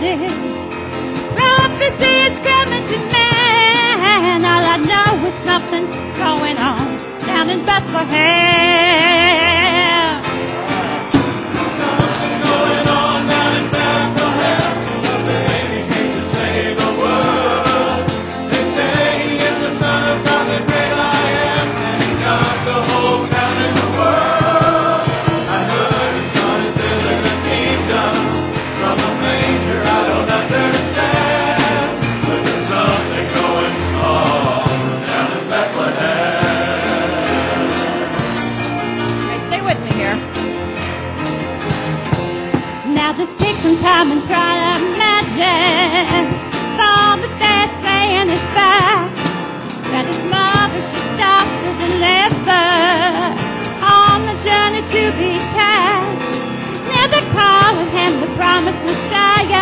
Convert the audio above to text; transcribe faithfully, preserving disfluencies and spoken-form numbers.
did. Prophecy is coming to man. All I know is something's going on down in Bethlehem. Something going on down in Bethlehem. The baby came to save the world. They say he is the Son of God, the great I am, and he's got the whole down in the world. I heard he's gonna deliver the kingdom from a manger. I don't understand, but there's something going on down in Bethlehem. Okay, stay with me here. Now just take some time and try to imagine all that they're saying is fact. That his mother she stopped to deliver on the journey to be taxed. Now they're calling him the promised Messiah.